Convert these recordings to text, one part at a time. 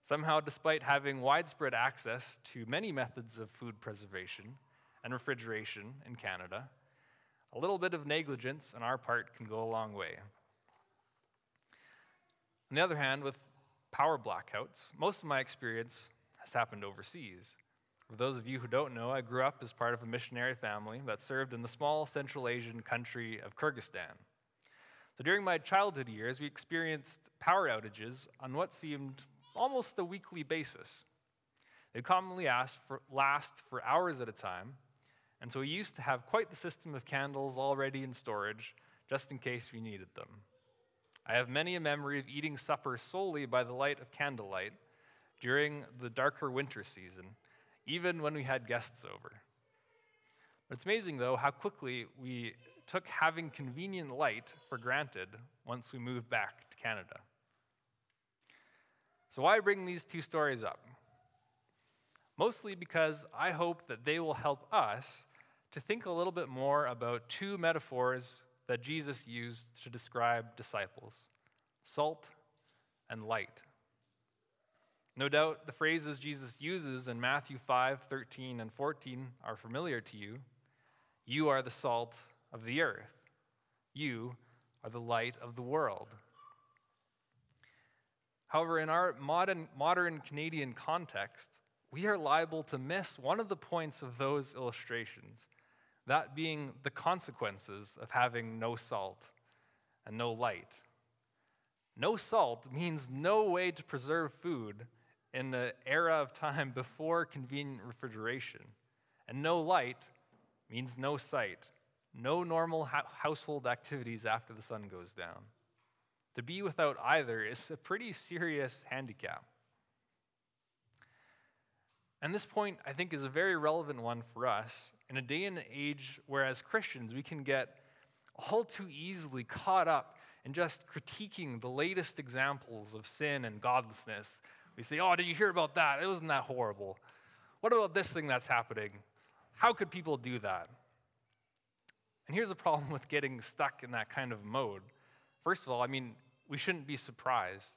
Somehow, despite having widespread access to many methods of food preservation and refrigeration in Canada, a little bit of negligence on our part can go a long way. On the other hand, with power blackouts, most of my experience has happened overseas. For those of you who don't know, I grew up as part of a missionary family that served in the small Central Asian country of Kyrgyzstan. So during my childhood years, we experienced power outages on what seemed almost a weekly basis. They'd commonly last for hours at a time, and so we used to have quite the system of candles already in storage, just in case we needed them. I have many a memory of eating supper solely by the light of candlelight during the darker winter season, even when we had guests over. But it's amazing, though, how quickly we took having convenient light for granted once we moved back to Canada. So why bring these two stories up? Mostly because I hope that they will help us to think a little bit more about two metaphors that Jesus used to describe disciples: salt and light. No doubt the phrases Jesus uses in Matthew 5, 13, and 14 are familiar to you. You are the salt of the earth. You are the light of the world. However, in our modern Canadian context, we are liable to miss one of the points of those illustrations, that being the consequences of having no salt and no light. No salt means no way to preserve food in the era of time before convenient refrigeration. And no light means no sight, no normal household activities after the sun goes down. To be without either is a pretty serious handicap. And this point, I think, is a very relevant one for us in a day and age where, as Christians, we can get all too easily caught up in just critiquing the latest examples of sin and godlessness. We say, oh, did you hear about that? It wasn't that horrible. What about this thing that's happening? How could people do that? And here's the problem with getting stuck in that kind of mode. First of all, we shouldn't be surprised.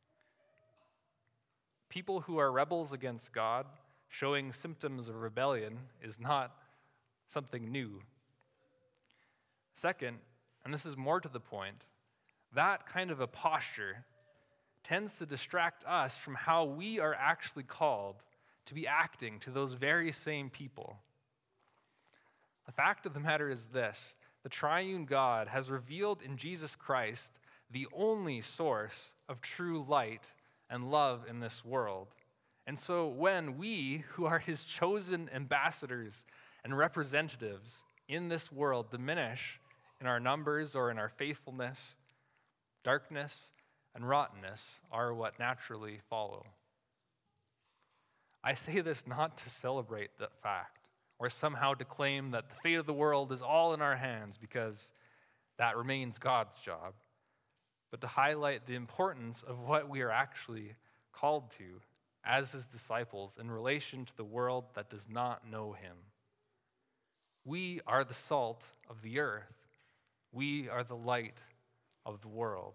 People who are rebels against God showing symptoms of rebellion is not something new. Second, and this is more to the point, that kind of a posture tends to distract us from how we are actually called to be acting to those very same people. The fact of the matter is this: the triune God has revealed in Jesus Christ the only source of true light and love in this world. And so when we, who are his chosen ambassadors and representatives in this world, diminish in our numbers or in our faithfulness, darkness and rottenness are what naturally follow. I say this not to celebrate that fact or somehow to claim that the fate of the world is all in our hands, because that remains God's job, but to highlight the importance of what we are actually called to as his disciples in relation to the world that does not know him. We are the salt of the earth. We are the light of the world.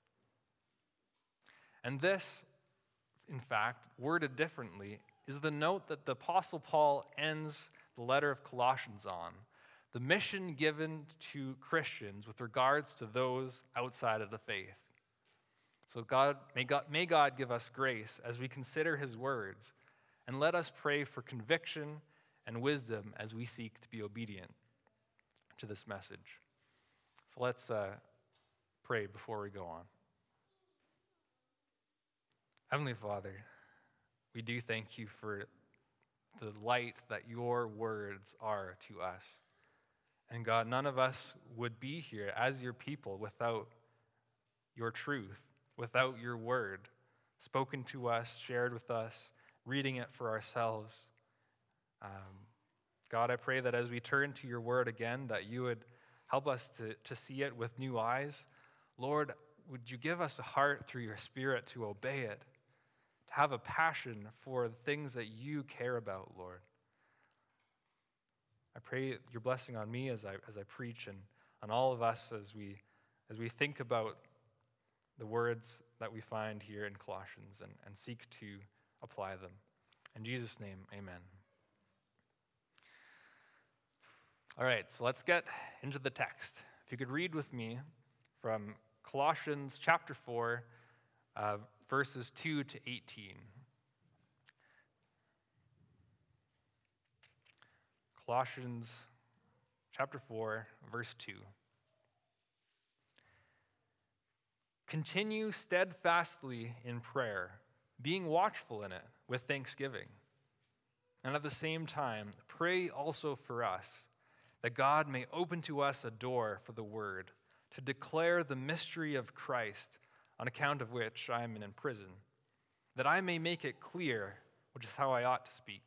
And this, in fact, worded differently, is the note that the Apostle Paul ends the letter of Colossians on: the mission given to Christians with regards to those outside of the faith. So may God give us grace as we consider his words, and let us pray for conviction and wisdom as we seek to be obedient to this message. So let's pray before we go on. Heavenly Father, we do thank you for the light that your words are to us. And God, none of us would be here as your people without your truth, without your word, spoken to us, shared with us, reading it for ourselves. God, I pray that as we turn to your word again, that you would help us to see it with new eyes. Lord, would you give us a heart through your Spirit to obey it, to have a passion for the things that you care about, Lord. I pray your blessing on me as I preach, and on all of us as we think about the words that we find here in Colossians and seek to apply them. In Jesus' name, amen. All right, so let's get into the text. If you could read with me from Colossians chapter 4, verses 2 to 18. Colossians chapter 4, verse 2. Continue steadfastly in prayer, being watchful in it with thanksgiving. And at the same time, pray also for us, that God may open to us a door for the word, to declare the mystery of Christ, on account of which I am in prison, that I may make it clear which is how I ought to speak.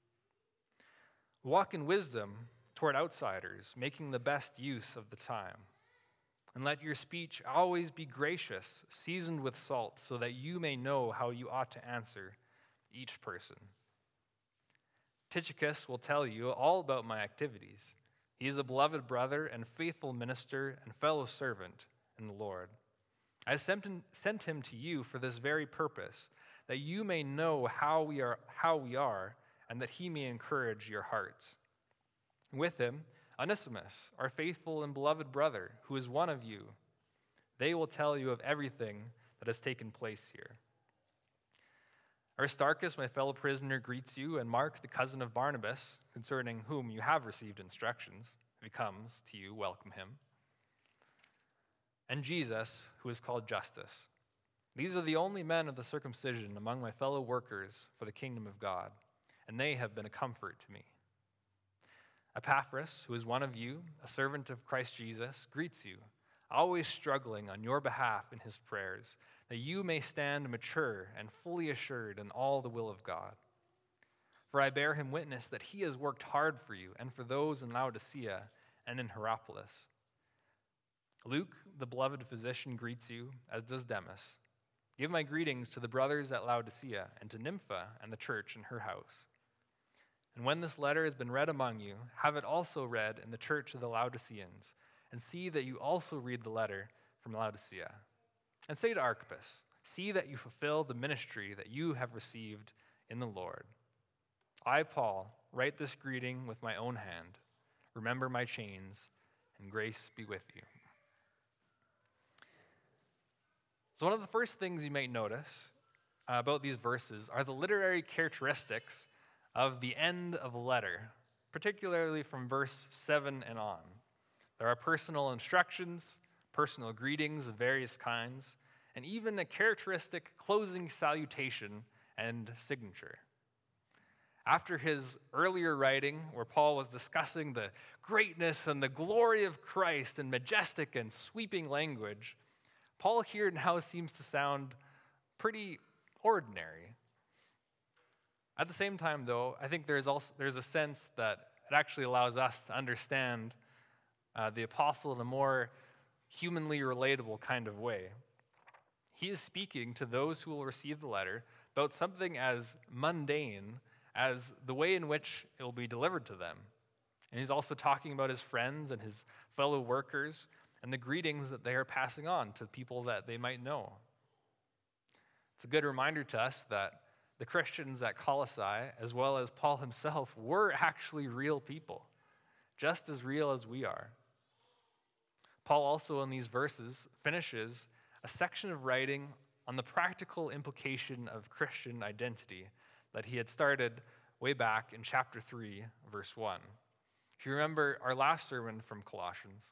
Walk in wisdom toward outsiders, making the best use of the time. And let your speech always be gracious, seasoned with salt, so that you may know how you ought to answer each person. Tychicus will tell you all about my activities. He is a beloved brother and faithful minister and fellow servant in the Lord. I sent him to you for this very purpose, that you may know how we are, and that he may encourage your hearts. With him, Onesimus, our faithful and beloved brother, who is one of you. They will tell you of everything that has taken place here. Aristarchus, my fellow prisoner, greets you, and Mark, the cousin of Barnabas, concerning whom you have received instructions. If he comes to you, welcome him. And Jesus, who is called Justus. These are the only men of the circumcision among my fellow workers for the kingdom of God, and they have been a comfort to me. Epaphras, who is one of you, a servant of Christ Jesus, greets you, always struggling on your behalf in his prayers, that you may stand mature and fully assured in all the will of God. For I bear him witness that he has worked hard for you and for those in Laodicea and in Hierapolis. Luke, the beloved physician, greets you, as does Demas. Give my greetings to the brothers at Laodicea and to Nympha and the church in her house. And when this letter has been read among you, have it also read in the church of the Laodiceans, and see that you also read the letter from Laodicea. And say to Archippus, see that you fulfill the ministry that you have received in the Lord. I, Paul, write this greeting with my own hand. Remember my chains, and grace be with you. So one of the first things you may notice about these verses are the literary characteristics of the end of a letter, particularly from verse 7 and on. There are personal instructions, personal greetings of various kinds, and even a characteristic closing salutation and signature. After his earlier writing, where Paul was discussing the greatness and the glory of Christ in majestic and sweeping language, Paul here now seems to sound pretty ordinary. At the same time, though, I think there's a sense that it actually allows us to understand the apostle in a more humanly relatable kind of way. He is speaking to those who will receive the letter about something as mundane as the way in which it will be delivered to them. And he's also talking about his friends and his fellow workers and the greetings that they are passing on to people that they might know. It's a good reminder to us that the Christians at Colossae, as well as Paul himself, were actually real people, just as real as we are. Paul also in these verses finishes a section of writing on the practical implication of Christian identity that he had started way back in chapter 3, verse 1. If you remember our last sermon from Colossians,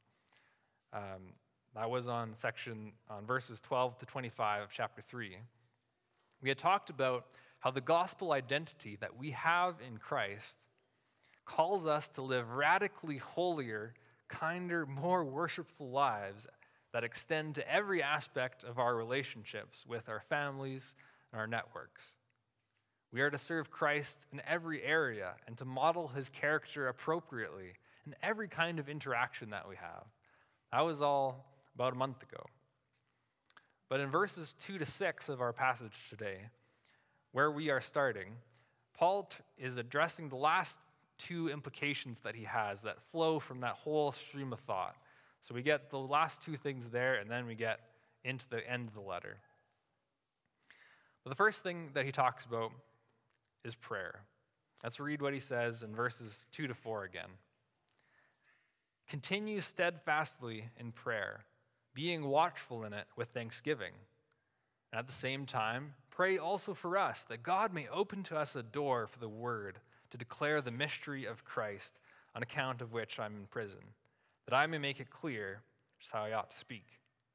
that was on verses 12 to 25 of chapter 3. We had talked about how the gospel identity that we have in Christ calls us to live radically holier, kinder, more worshipful lives that extend to every aspect of our relationships with our families and our networks. We are to serve Christ in every area and to model his character appropriately in every kind of interaction that we have. That was all about a month ago. But in verses 2 to 6 of our passage today, where we are starting, Paul is addressing the last two implications that he has that flow from that whole stream of thought. So we get the last two things there, and then we get into the end of the letter. But the first thing that he talks about is prayer. Let's read what he says in verses 2-4 again. Continue steadfastly in prayer, being watchful in it with thanksgiving. And at the same time, pray also for us, that God may open to us a door for the word to declare the mystery of Christ, on account of which I'm in prison, that I may make it clear just how I ought to speak.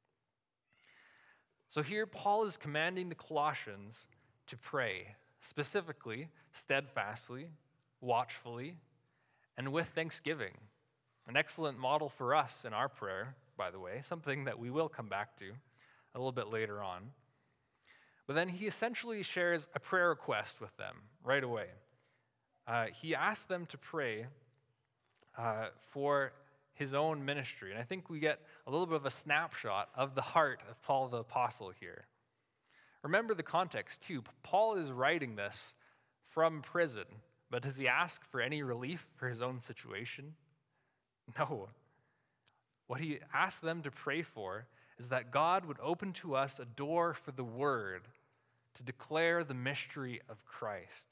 So here, Paul is commanding the Colossians to pray, specifically, steadfastly, watchfully, and with thanksgiving. An excellent model for us in our prayer, by the way, something that we will come back to a little bit later on. But then he essentially shares a prayer request with them right away. He asks them to pray for his own ministry. And I think we get a little bit of a snapshot of the heart of Paul the Apostle here. Remember the context, too. Paul is writing this from prison, but does he ask for any relief for his own situation? No. What he asks them to pray for is that God would open to us a door for the word to declare the mystery of Christ.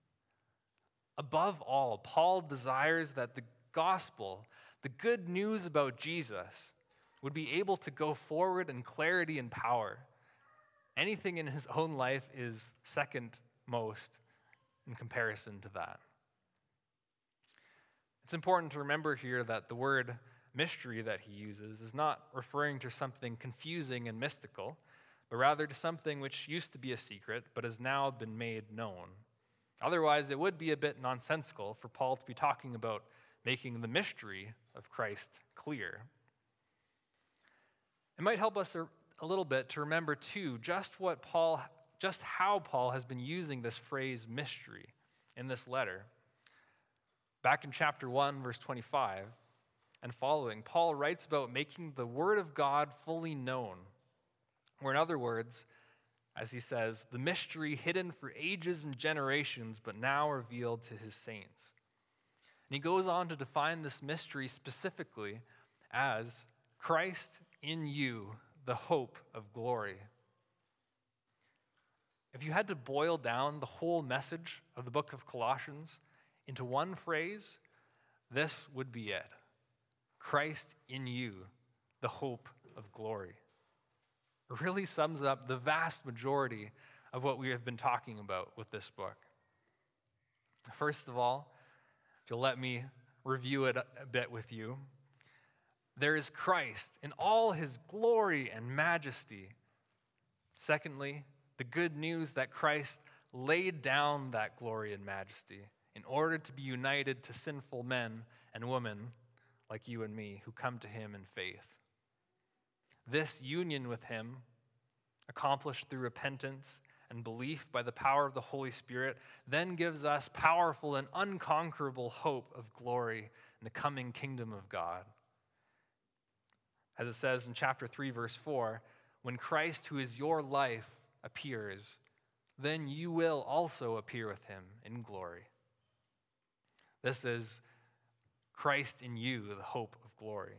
Above all, Paul desires that the gospel, the good news about Jesus, would be able to go forward in clarity and power. Anything in his own life is second most in comparison to that. It's important to remember here that the word mystery that he uses is not referring to something confusing and mystical, but rather to something which used to be a secret but has now been made known. Otherwise, it would be a bit nonsensical for Paul to be talking about making the mystery of Christ clear. It might help us a little bit to remember, too, just how Paul has been using this phrase mystery in this letter. Back in chapter 1, verse 25 and following, Paul writes about making the word of God fully known, or in other words, as he says, the mystery hidden for ages and generations, but now revealed to his saints. And he goes on to define this mystery specifically as Christ in you, the hope of glory. If you had to boil down the whole message of the book of Colossians into one phrase, this would be it. Christ in you, the hope of glory. It really sums up the vast majority of what we have been talking about with this book. First of all, if you'll let me review it a bit with you, there is Christ in all his glory and majesty. Secondly, the good news that Christ laid down that glory and majesty in order to be united to sinful men and women like you and me who come to him in faith. This union with him, accomplished through repentance and belief by the power of the Holy Spirit, then gives us powerful and unconquerable hope of glory in the coming kingdom of God. As it says in chapter 3, verse 4, when Christ, who is your life, appears, then you will also appear with him in glory. This is Christ in you, the hope of glory.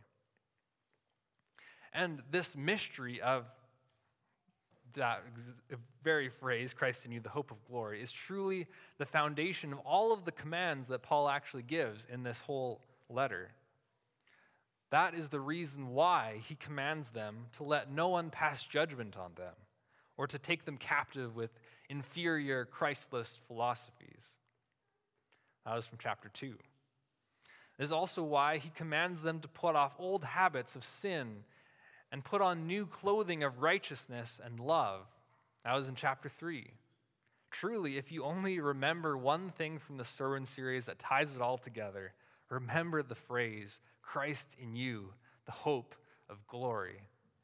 And this mystery of that very phrase, Christ in you, the hope of glory, is truly the foundation of all of the commands that Paul actually gives in this whole letter. That is the reason why he commands them to let no one pass judgment on them or to take them captive with inferior, Christless philosophies. That was from chapter 2. This is also why he commands them to put off old habits of sin and put on new clothing of righteousness and love. That was in chapter 3. Truly, if you only remember one thing from the sermon series that ties it all together, remember the phrase, Christ in you, the hope of glory.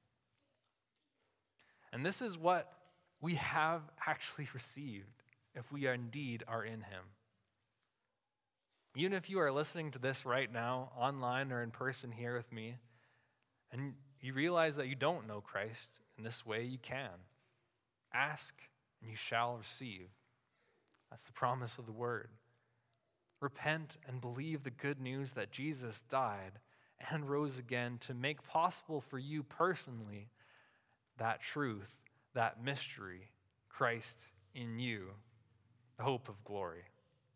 And this is what we have actually received if we indeed are in him. Even if you are listening to this right now, online or in person here with me, and you realize that you don't know Christ in this way, you can. Ask and you shall receive. That's the promise of the word. Repent and believe the good news that Jesus died and rose again to make possible for you personally that truth, that mystery, Christ in you, the hope of glory.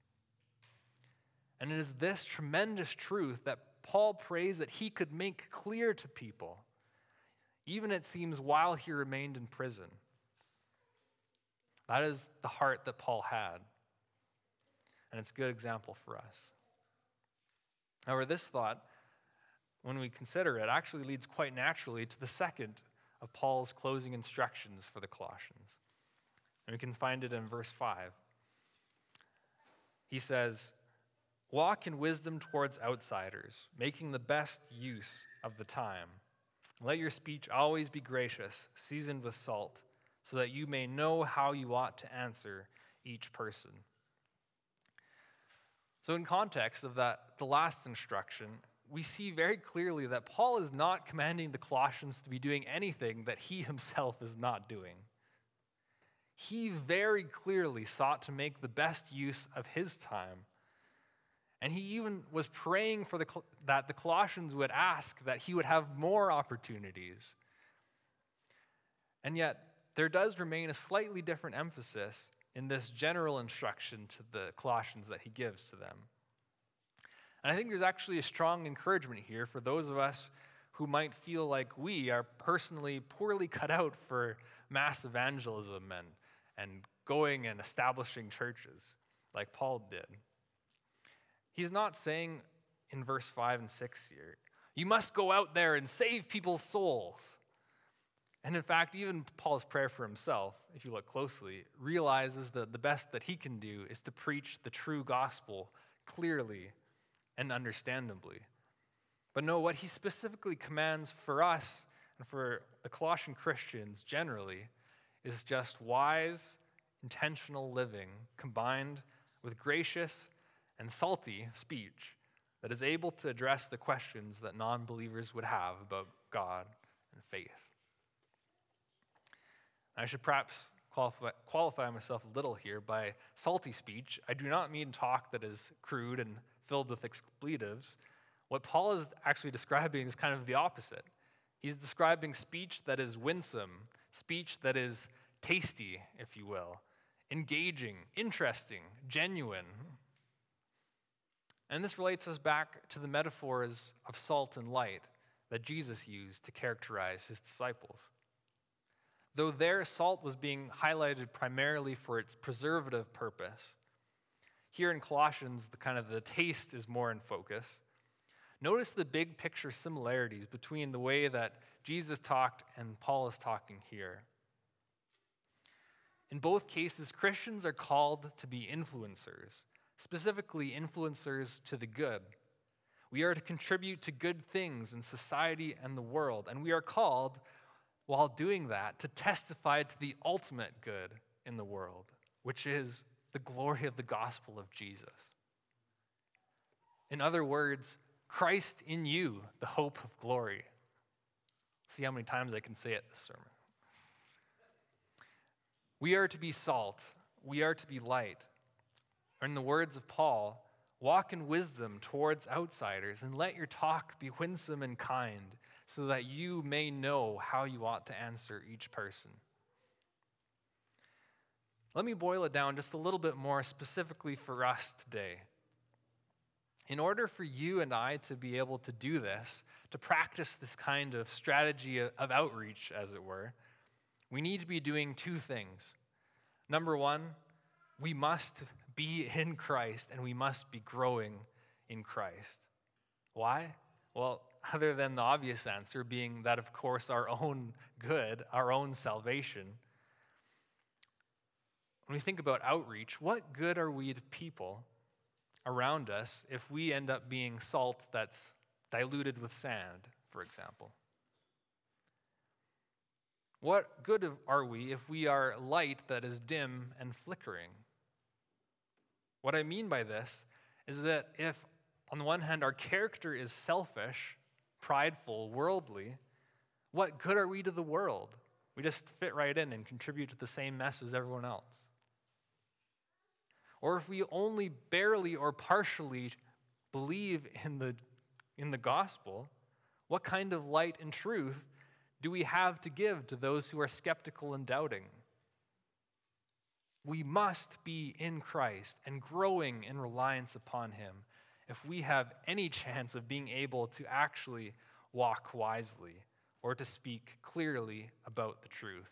And it is this tremendous truth that Paul prays that he could make clear to people, even it seems while he remained in prison. That is the heart that Paul had. And it's a good example for us. However, this thought, when we consider it, actually leads quite naturally to the second of Paul's closing instructions for the Colossians. And we can find it in verse 5. He says, "Walk in wisdom towards outsiders, making the best use of the time. Let your speech always be gracious, seasoned with salt, so that you may know how you ought to answer each person." So in context of that, the last instruction, we see very clearly that Paul is not commanding the Colossians to be doing anything that he himself is not doing. He very clearly sought to make the best use of his time. And he even was praying for that the Colossians would ask that he would have more opportunities. And yet, there does remain a slightly different emphasis in this general instruction to the Colossians that he gives to them. And I think there's actually a strong encouragement here for those of us who might feel like we are personally poorly cut out for mass evangelism and going and establishing churches like Paul did. He's not saying in verse 5 and 6 here, you must go out there and save people's souls. And in fact, even Paul's prayer for himself, if you look closely, realizes that the best that he can do is to preach the true gospel clearly and understandably. But no, what he specifically commands for us and for the Colossian Christians generally is just wise, intentional living combined with gracious and salty speech that is able to address the questions that non-believers would have about God and faith. I should perhaps qualify myself a little here. By salty speech, I do not mean talk that is crude and filled with expletives. What Paul is actually describing is kind of the opposite. He's describing speech that is winsome, speech that is tasty, if you will, engaging, interesting, genuine. And this relates us back to the metaphors of salt and light that Jesus used to characterize his disciples. Though there salt was being highlighted primarily for its preservative purpose, here in Colossians, the taste is more in focus. Notice the big picture similarities between the way that Jesus talked and Paul is talking here. In both cases, Christians are called to be influencers, specifically influencers to the good. We are to contribute to good things in society and the world, and we are called, while doing that, to testify to the ultimate good in the world, which is the glory of the gospel of Jesus. In other words, Christ in you, the hope of glory. See how many times I can say it this sermon. We are to be salt. We are to be light. Or in the words of Paul, walk in wisdom towards outsiders and let your talk be winsome and kind, so that you may know how you ought to answer each person. Let me boil it down just a little bit more specifically for us today. In order for you and I to be able to do this, to practice this kind of strategy of outreach, as it were, we need to be doing two things. Number one, we must be in Christ and we must be growing in Christ. Why? Well, other than the obvious answer being that, of course, our own good, our own salvation. When we think about outreach, what good are we to people around us if we end up being salt that's diluted with sand, for example? What good are we if we are light that is dim and flickering? What I mean by this is that if, on the one hand, our character is selfish, prideful, worldly, what good are we to the world? We just fit right in and contribute to the same mess as everyone else. Or if we only barely or partially believe in the gospel, what kind of light and truth do we have to give to those who are skeptical and doubting? We must be in Christ and growing in reliance upon him if we have any chance of being able to actually walk wisely or to speak clearly about the truth.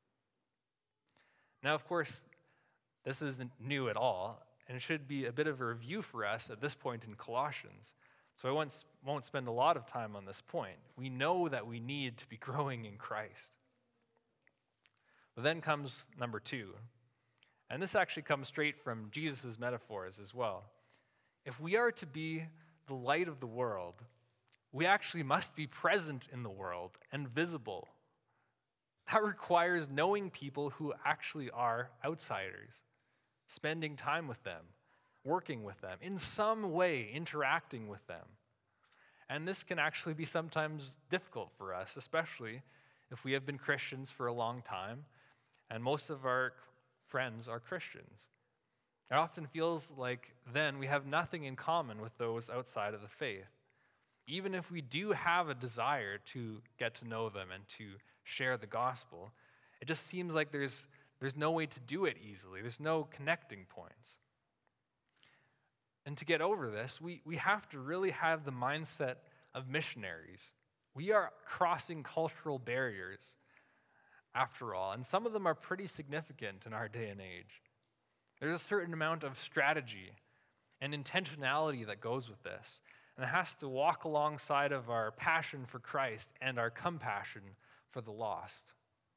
Now, of course, this isn't new at all, and it should be a bit of a review for us at this point in Colossians. So I won't spend a lot of time on this point. We know that we need to be growing in Christ. But then comes number 2. And this actually comes straight from Jesus' metaphors as well. If we are to be the light of the world, we actually must be present in the world and visible. That requires knowing people who actually are outsiders, spending time with them, working with them, in some way interacting with them. And this can actually be sometimes difficult for us, especially if we have been Christians for a long time, and most of our friends are Christians. It often feels like then we have nothing in common with those outside of the faith. Even if we do have a desire to get to know them and to share the gospel, it just seems like there's no way to do it easily. There's no connecting points. And to get over this, we have to really have the mindset of missionaries. We are crossing cultural barriers, after all, and some of them are pretty significant in our day and age. There's a certain amount of strategy and intentionality that goes with this, and it has to walk alongside of our passion for Christ and our compassion for the lost.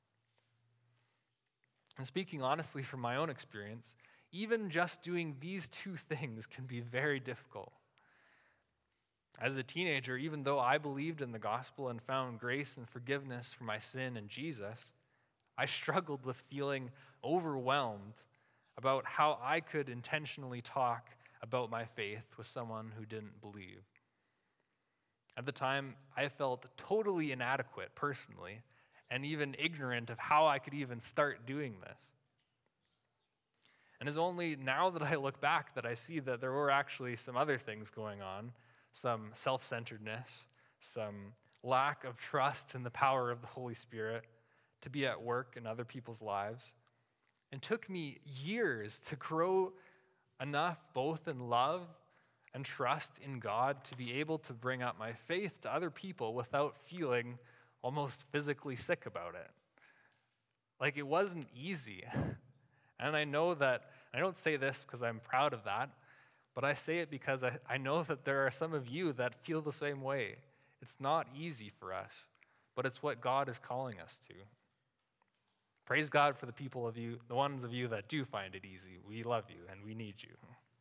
And speaking honestly from my own experience, even just doing these 2 things can be very difficult. As a teenager, even though I believed in the gospel and found grace and forgiveness for my sin in Jesus, I struggled with feeling overwhelmed about how I could intentionally talk about my faith with someone who didn't believe. At the time, I felt totally inadequate personally, and even ignorant of how I could even start doing this. And it's only now that I look back that I see that there were actually some other things going on, some self-centeredness, some lack of trust in the power of the Holy Spirit to be at work in other people's lives. It took me years to grow enough both in love and trust in God to be able to bring up my faith to other people without feeling almost physically sick about it. Like, it wasn't easy. And I know that, I don't say this because I'm proud of that, but I say it because I know that there are some of you that feel the same way. It's not easy for us, but it's what God is calling us to. Praise God for the ones of you that do find it easy. We love you and we need you.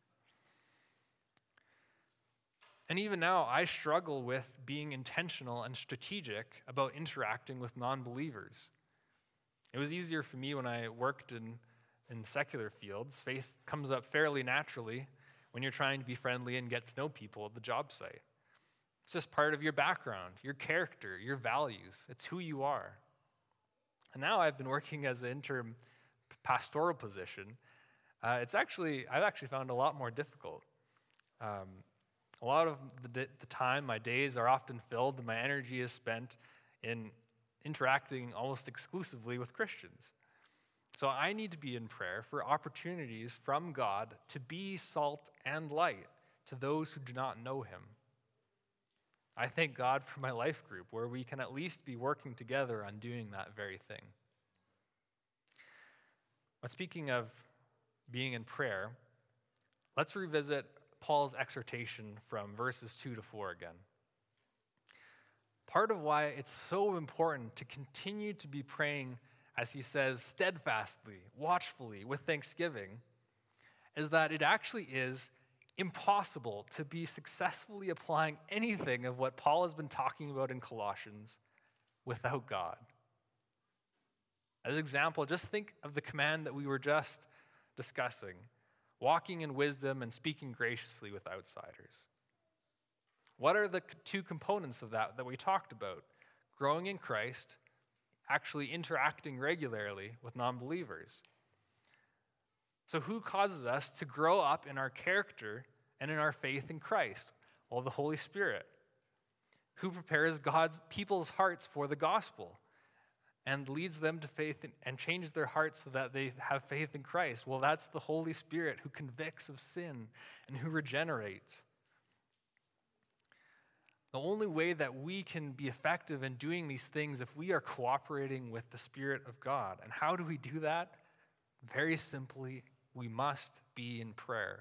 And even now, I struggle with being intentional and strategic about interacting with non-believers. It was easier for me when I worked in secular fields. Faith comes up fairly naturally when you're trying to be friendly and get to know people at the job site. It's just part of your background, your character, your values. It's who you are. And now I've been working as an interim pastoral position. I've actually found it a lot more difficult. A lot of the time, my days are often filled and my energy is spent in interacting almost exclusively with Christians. So I need to be in prayer for opportunities from God to be salt and light to those who do not know him. I thank God for my life group, where we can at least be working together on doing that very thing. But speaking of being in prayer, let's revisit Paul's exhortation from verses 2 to 4 again. Part of why it's so important to continue to be praying, as he says, steadfastly, watchfully, with thanksgiving, is that it actually is impossible to be successfully applying anything of what Paul has been talking about in Colossians without God. As an example, just think of the command that we were just discussing, walking in wisdom and speaking graciously with outsiders. What are the 2 components of that we talked about? Growing in Christ, actually interacting regularly with non-believers. So who causes us to grow up in our character and in our faith in Christ? Well, the Holy Spirit. Who prepares God's people's hearts for the gospel and leads them to faith and changes their hearts so that they have faith in Christ? Well, that's the Holy Spirit who convicts of sin and who regenerates. The only way that we can be effective in doing these things if we are cooperating with the Spirit of God. And how do we do that? Very simply, we must be in prayer.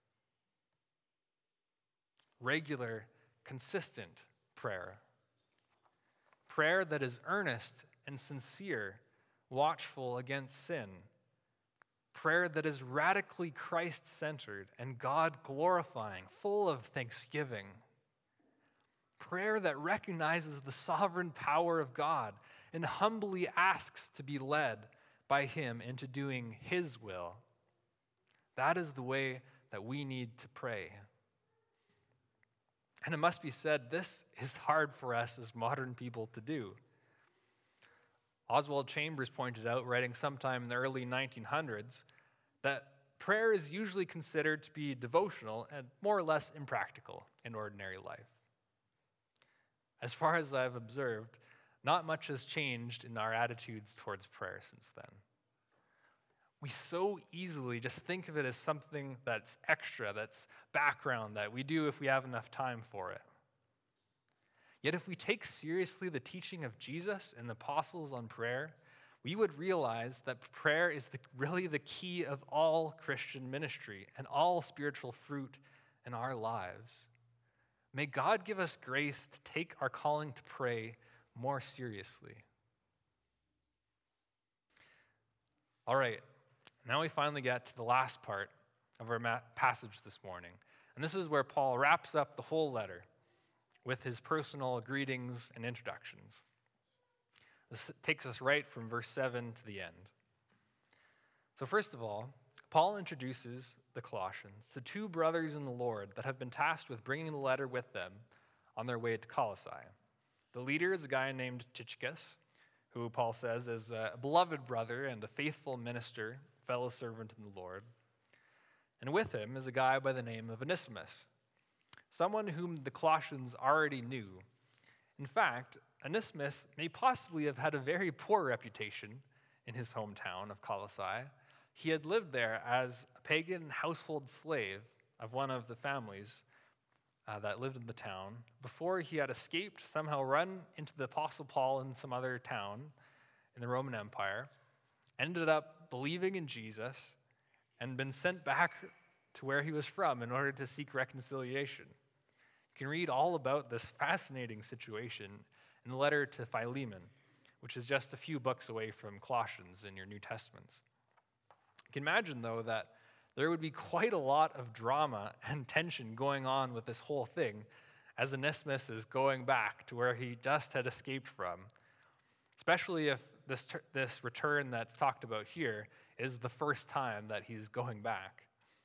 Regular, consistent prayer. Prayer that is earnest and sincere, watchful against sin. Prayer that is radically Christ-centered and God-glorifying, full of thanksgiving. Prayer that recognizes the sovereign power of God and humbly asks to be led by Him into doing His will. That is the way that we need to pray. And it must be said, this is hard for us as modern people to do. Oswald Chambers pointed out, writing sometime in the early 1900s, that prayer is usually considered to be devotional and more or less impractical in ordinary life. As far as I've observed, not much has changed in our attitudes towards prayer since then. We so easily just think of it as something that's extra, that's background, that we do if we have enough time for it. Yet if we take seriously the teaching of Jesus and the apostles on prayer, we would realize that prayer is really the key of all Christian ministry and all spiritual fruit in our lives. May God give us grace to take our calling to pray more seriously. All right, now we finally get to the last part of our passage this morning. And this is where Paul wraps up the whole letter with his personal greetings and introductions. This takes us right from verse 7 to the end. So first of all, Paul introduces the Colossians to two brothers in the Lord that have been tasked with bringing the letter with them on their way to Colossae. The leader is a guy named Tychicus, who Paul says is a beloved brother and a faithful minister, fellow servant in the Lord. And with him is a guy by the name of Onesimus, someone whom the Colossians already knew. In fact, Onesimus may possibly have had a very poor reputation in his hometown of Colossae. He had lived there as a pagan household slave of one of the families that lived in the town before he had escaped, somehow run into the Apostle Paul in some other town in the Roman Empire, ended up believing in Jesus, and been sent back to where he was from in order to seek reconciliation. You can read all about this fascinating situation in the letter to Philemon, which is just a few books away from Colossians in your New Testaments. You can imagine, though, that there would be quite a lot of drama and tension going on with this whole thing as Onesimus is going back to where he just had escaped from, especially if this return that's talked about here is the first time that he's going back.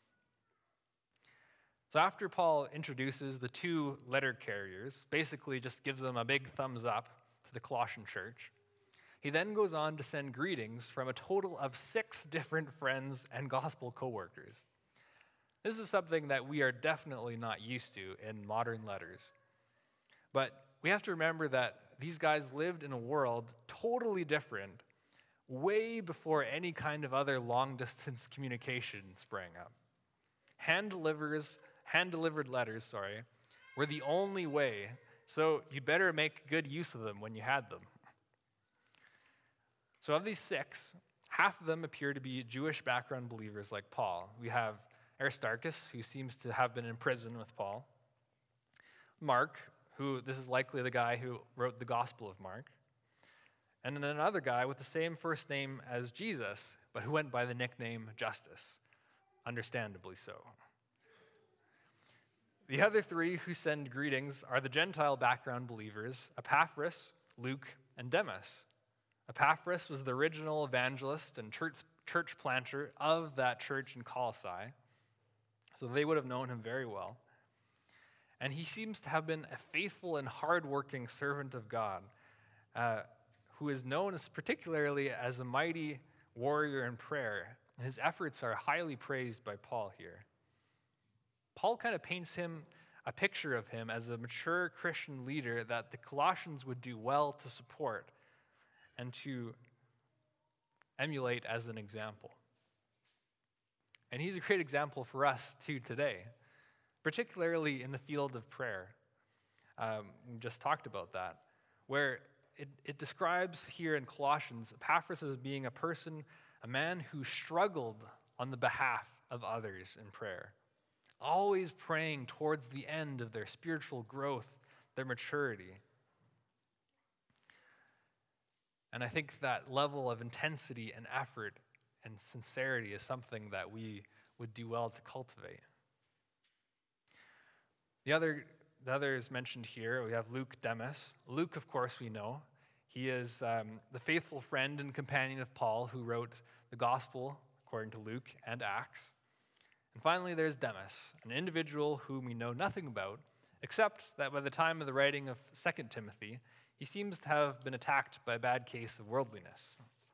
So after Paul introduces the two letter carriers, basically just gives them a big thumbs up to the Colossian church, he then goes on to send greetings from a total of 6 different friends and gospel co-workers. This is something that we are definitely not used to in modern letters. But we have to remember that these guys lived in a world totally different, way before any kind of other long-distance communication sprang up. Hand-delivered letters, were the only way, so you'd better make good use of them when you had them. So of these 6, half of them appear to be Jewish background believers like Paul. We have Aristarchus, who seems to have been in prison with Paul. Mark, who this is likely the guy who wrote the Gospel of Mark. And then another guy with the same first name as Jesus, but who went by the nickname Justus, understandably so. The other 3 who send greetings are the Gentile background believers, Epaphras, Luke, and Demas. Epaphras was the original evangelist and church planter of that church in Colossae, so they would have known him very well. And he seems to have been a faithful and hardworking servant of God, who is known particularly as a mighty warrior in prayer. His efforts are highly praised by Paul here. Paul kind of paints him a picture of him as a mature Christian leader that the Colossians would do well to support and to emulate as an example. And he's a great example for us too today, particularly in the field of prayer. We just talked about that, where it describes here in Colossians Epaphras as being a man who struggled on the behalf of others in prayer, always praying towards the end of their spiritual growth, their maturity. And I think that level of intensity and effort and sincerity is something that we would do well to cultivate. The others mentioned here, we have Luke Demas. Luke, of course, we know. He is the faithful friend and companion of Paul who wrote the Gospel, according to Luke, and Acts. And finally, there's Demas, an individual whom we know nothing about, except that by the time of the writing of 2 Timothy, he seems to have been attacked by a bad case of worldliness.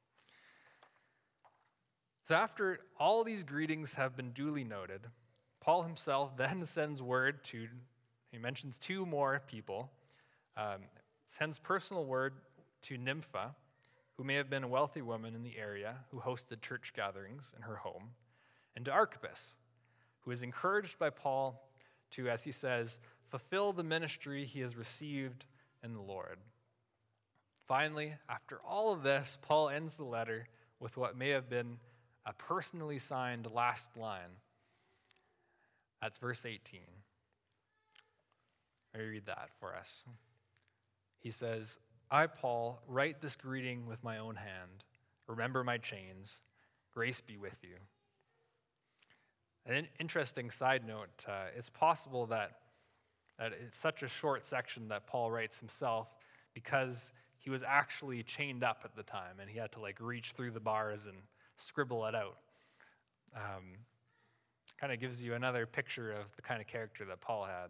So after all these greetings have been duly noted, Paul himself then sends word to, he mentions two more people, sends personal word to Nympha, who may have been a wealthy woman in the area who hosted church gatherings in her home, and to Archippus, who is encouraged by Paul to, as he says, fulfill the ministry he has received in the Lord. Finally, after all of this, Paul ends the letter with what may have been a personally signed last line. That's verse 18. Let me read that for us. He says, I, Paul, write this greeting with my own hand. Remember my chains. Grace be with you. An interesting side note, it's possible that it's such a short section that Paul writes himself because he was actually chained up at the time and he had to reach through the bars and scribble it out. Kind of gives you another picture of the kind of character that Paul had.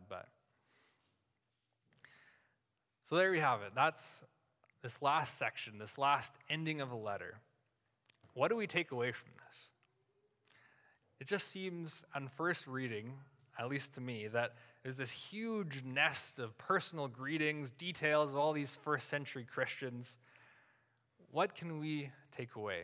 So there we have it. That's this last section, this last ending of a letter. What do we take away from this? It just seems, on first reading, at least to me, that there's this huge nest of personal greetings, details of all these first century Christians. What can we take away?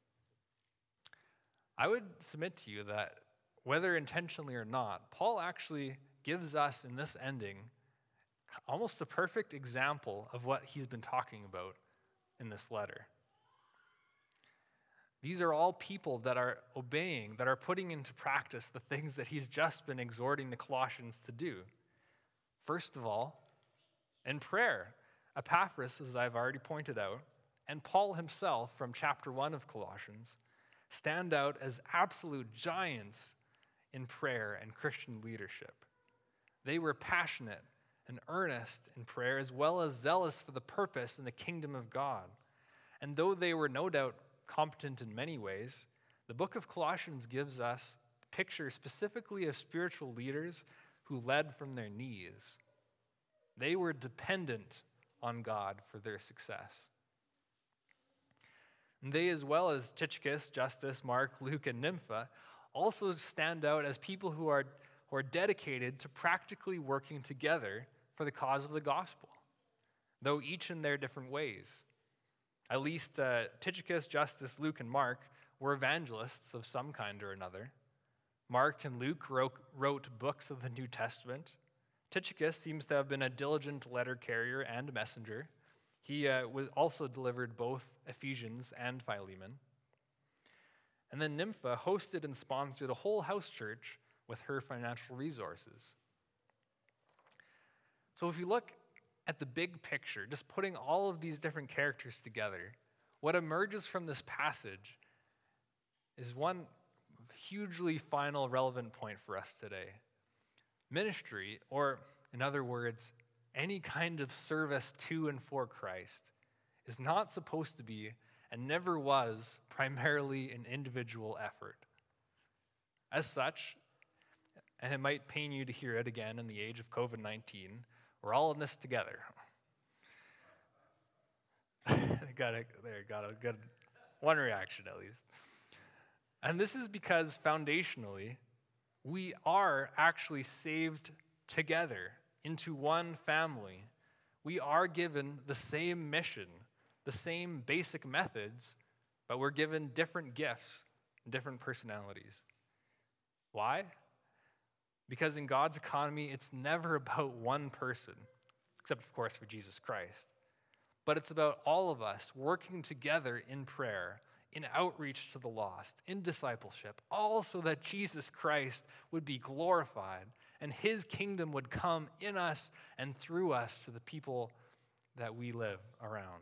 I would submit to you that, whether intentionally or not, Paul actually gives us in this ending almost a perfect example of what he's been talking about in this letter. These are all people that are obeying, that are putting into practice the things that he's just been exhorting the Colossians to do. First of all, in prayer, Epaphras, as I've already pointed out, and Paul himself from chapter 1 of Colossians stand out as absolute giants in prayer and Christian leadership. They were passionate and earnest in prayer, as well as zealous for the purpose in the kingdom of God. And though they were no doubt competent in many ways, the book of Colossians gives us a picture specifically of spiritual leaders who led from their knees. They were dependent on God for their success. And they, as well as Tychicus, Justus, Mark, Luke, and Nympha, also stand out as people who are dedicated to practically working together for the cause of the gospel, though each in their different ways. At least Tychicus, Justus, Luke, and Mark were evangelists of some kind or another. Mark and Luke wrote books of the New Testament. Tychicus seems to have been a diligent letter carrier and messenger. He also delivered both Ephesians and Philemon. And then Nympha hosted and sponsored a whole house church with her financial resources. So if you look at the big picture, just putting all of these different characters together, what emerges from this passage is one hugely final relevant point for us today. Ministry, or in other words, any kind of service to and for Christ, is not supposed to be and never was primarily an individual effort. As such, and it might pain you to hear it again in the age of COVID-19, we're all in this together. Got a good one reaction at least. And this is because foundationally, we are actually saved together into one family. We are given the same mission, the same basic methods, but we're given different gifts, different personalities. Why? Because in God's economy, it's never about one person, except, of course, for Jesus Christ. But it's about all of us working together in prayer, in outreach to the lost, in discipleship, all so that Jesus Christ would be glorified and his kingdom would come in us and through us to the people that we live around.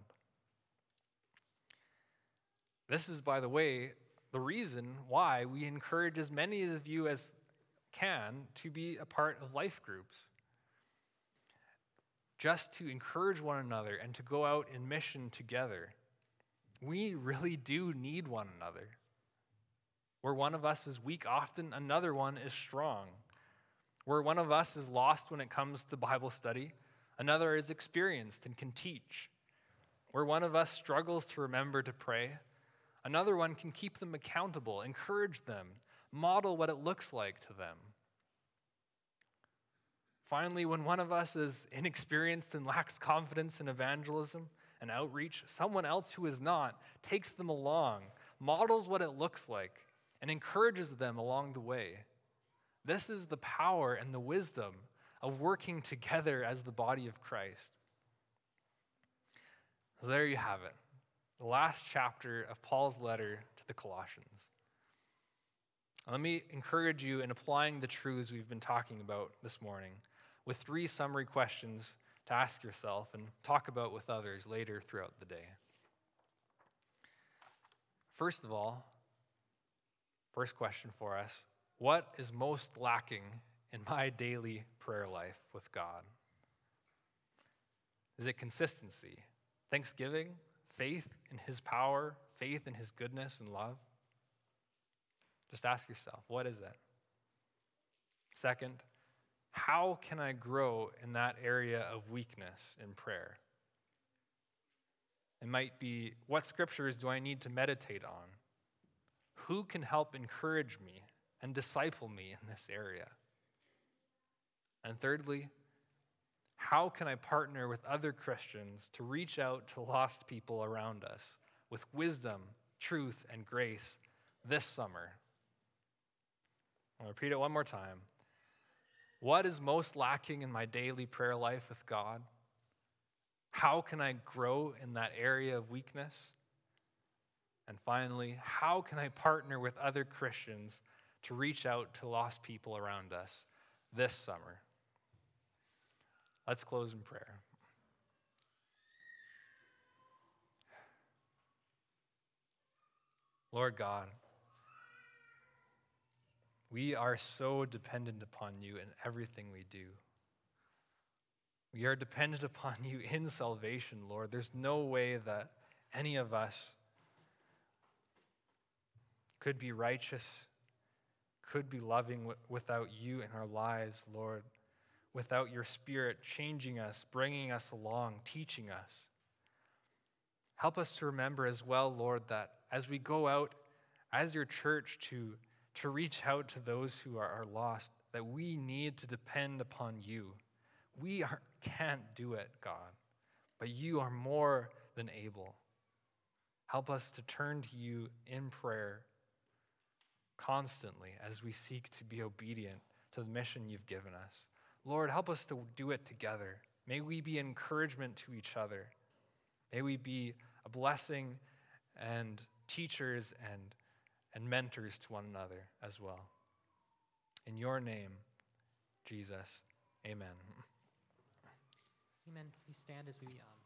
This is, by the way, the reason why we encourage as many of you as can to be a part of life groups. Just to encourage one another and to go out in mission together. We really do need one another. Where one of us is weak, often another one is strong. Where one of us is lost when it comes to Bible study, another is experienced and can teach. Where one of us struggles to remember to pray, another one can keep them accountable, encourage them, model what it looks like to them. Finally, when one of us is inexperienced and lacks confidence in evangelism and outreach, someone else who is not takes them along, models what it looks like, and encourages them along the way. This is the power and the wisdom of working together as the body of Christ. So there you have it, the last chapter of Paul's letter to the Colossians. Let me encourage you in applying the truths we've been talking about this morning with 3 summary questions to ask yourself and talk about with others later throughout the day. First of all, first question for us, what is most lacking in my daily prayer life with God? Is it consistency, thanksgiving, faith in his power, faith in his goodness and love? Just ask yourself, what is it? Second, how can I grow in that area of weakness in prayer? It might be, what scriptures do I need to meditate on? Who can help encourage me and disciple me in this area? And thirdly, how can I partner with other Christians to reach out to lost people around us with wisdom, truth, and grace this summer? I'll repeat it one more time. What is most lacking in my daily prayer life with God? How can I grow in that area of weakness? And finally, how can I partner with other Christians to reach out to lost people around us this summer? Let's close in prayer. Lord God, we are so dependent upon you in everything we do. We are dependent upon you in salvation, Lord. There's no way that any of us could be righteous, could be loving without you in our lives, Lord, without your Spirit changing us, bringing us along, teaching us. Help us to remember as well, Lord, that as we go out as your church to reach out to those who are lost, that we need to depend upon you. We can't do it, God, but you are more than able. Help us to turn to you in prayer constantly as we seek to be obedient to the mission you've given us. Lord, help us to do it together. May we be encouragement to each other. May we be a blessing and teachers and mentors to one another as well. In your name, Jesus, amen. Amen. Please stand as we